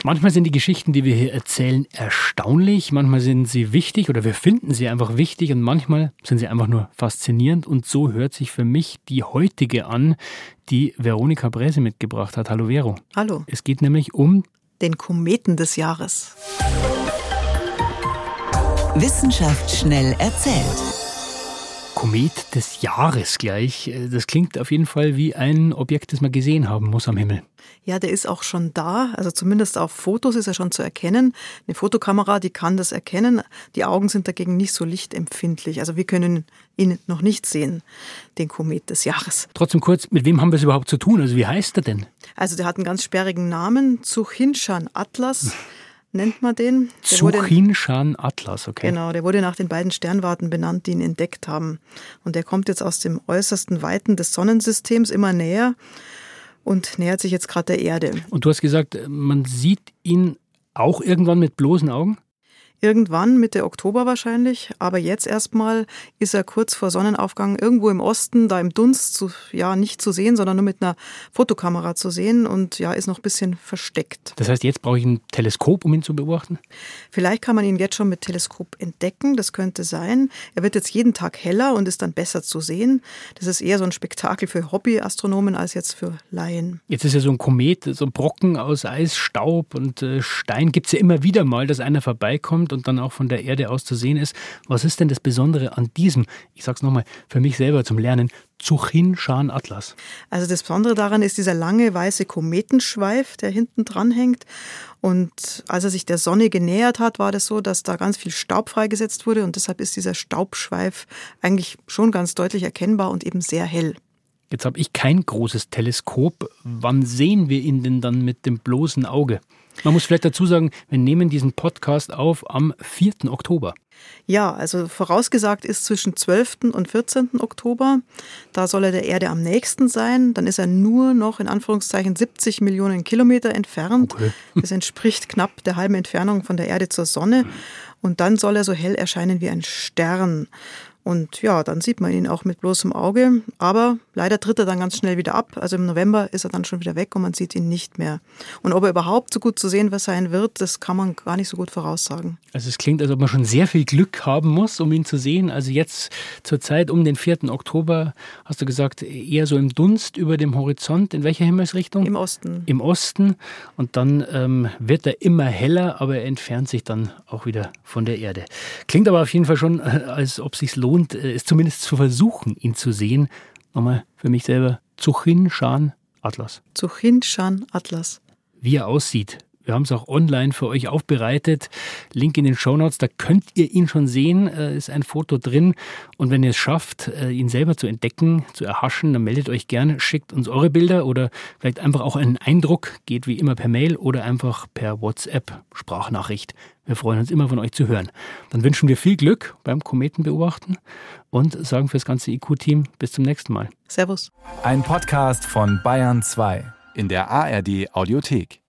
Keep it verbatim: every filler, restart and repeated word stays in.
Manchmal sind die Geschichten, die wir hier erzählen, erstaunlich. Manchmal sind sie wichtig oder wir finden sie einfach wichtig und manchmal sind sie einfach nur faszinierend. Und so hört sich für mich die heutige an, die Veronika Bräse mitgebracht hat. Hallo Vero. Hallo. Es geht nämlich um den Kometen des Jahres. Wissenschaft schnell erzählt. Komet des Jahres gleich. Das klingt auf jeden Fall wie ein Objekt, das man gesehen haben muss am Himmel. Ja, der ist auch schon da. Also zumindest auf Fotos ist er schon zu erkennen. Eine Fotokamera, die kann das erkennen. Die Augen sind dagegen nicht so lichtempfindlich. Also wir können ihn noch nicht sehen, den Komet des Jahres. Trotzdem kurz, mit wem haben wir es überhaupt zu tun? Also wie heißt er denn? Also der hat einen ganz sperrigen Namen. Tsuchinshan Atlas nennt man den. Tsuchinshan Atlas, okay. Genau, der wurde nach den beiden Sternwarten benannt, die ihn entdeckt haben. Und der kommt jetzt aus dem äußersten Weiten des Sonnensystems immer näher und nähert sich jetzt gerade der Erde. Und du hast gesagt, man sieht ihn auch irgendwann mit bloßen Augen? Irgendwann Mitte Oktober wahrscheinlich, aber jetzt erstmal ist er kurz vor Sonnenaufgang irgendwo im Osten, da im Dunst, zu, ja nicht zu sehen, sondern nur mit einer Fotokamera zu sehen und ja, ist noch ein bisschen versteckt. Das heißt, jetzt brauche ich ein Teleskop, um ihn zu beobachten? Vielleicht kann man ihn jetzt schon mit Teleskop entdecken, das könnte sein. Er wird jetzt jeden Tag heller und ist dann besser zu sehen. Das ist eher so ein Spektakel für Hobbyastronomen als jetzt für Laien. Jetzt ist ja so ein Komet, so ein Brocken aus Eis, Staub und äh, Stein. Gibt es ja immer wieder mal, dass einer vorbeikommt und dann auch von der Erde aus zu sehen ist. Was ist denn das Besondere an diesem, ich sag's nochmal, für mich selber zum Lernen, Tsuchinshan Atlas? Also das Besondere daran ist dieser lange weiße Kometenschweif, der hinten dran hängt. Und als er sich der Sonne genähert hat, war das so, dass da ganz viel Staub freigesetzt wurde und deshalb ist dieser Staubschweif eigentlich schon ganz deutlich erkennbar und eben sehr hell. Jetzt habe ich kein großes Teleskop. Wann sehen wir ihn denn dann mit dem bloßen Auge? Man muss vielleicht dazu sagen, wir nehmen diesen Podcast auf am vierten Oktober. Ja, also vorausgesagt ist zwischen zwölften und vierzehnten Oktober. Da soll er der Erde am nächsten sein. Dann ist er nur noch in Anführungszeichen siebzig Millionen Kilometer entfernt. Okay. Das entspricht knapp der halben Entfernung von der Erde zur Sonne. Und dann soll er so hell erscheinen wie ein Stern. Und ja, dann sieht man ihn auch mit bloßem Auge. Aber leider tritt er dann ganz schnell wieder ab. Also im November ist er dann schon wieder weg und man sieht ihn nicht mehr. Und ob er überhaupt so gut zu sehen sein wird, das kann man gar nicht so gut voraussagen. Also es klingt, als ob man schon sehr viel Glück haben muss, um ihn zu sehen. Also jetzt zur Zeit um den vierten Oktober, hast du gesagt, eher so im Dunst über dem Horizont. In welcher Himmelsrichtung? Im Osten. Im Osten. Und dann ähm, wird er immer heller, aber er entfernt sich dann auch wieder von der Erde. Klingt aber auf jeden Fall schon, als ob es sich lohnt, es zumindest zu versuchen, ihn zu sehen. Nochmal für mich selber, Tsuchinshan Atlas. Tsuchinshan Atlas. Wie er aussieht. Wir haben es auch online für euch aufbereitet. Link in den Shownotes, da könnt ihr ihn schon sehen. Äh, ist ein Foto drin. Und wenn ihr es schafft, äh, ihn selber zu entdecken, zu erhaschen, dann meldet euch gerne, schickt uns eure Bilder oder vielleicht einfach auch einen Eindruck. Geht wie immer per Mail oder einfach per WhatsApp, Sprachnachricht. Wir freuen uns immer, von euch zu hören. Dann wünschen wir viel Glück beim Kometenbeobachten und sagen fürs ganze I Q-Team bis zum nächsten Mal. Servus. Ein Podcast von Bayern zwei in der A R D Audiothek.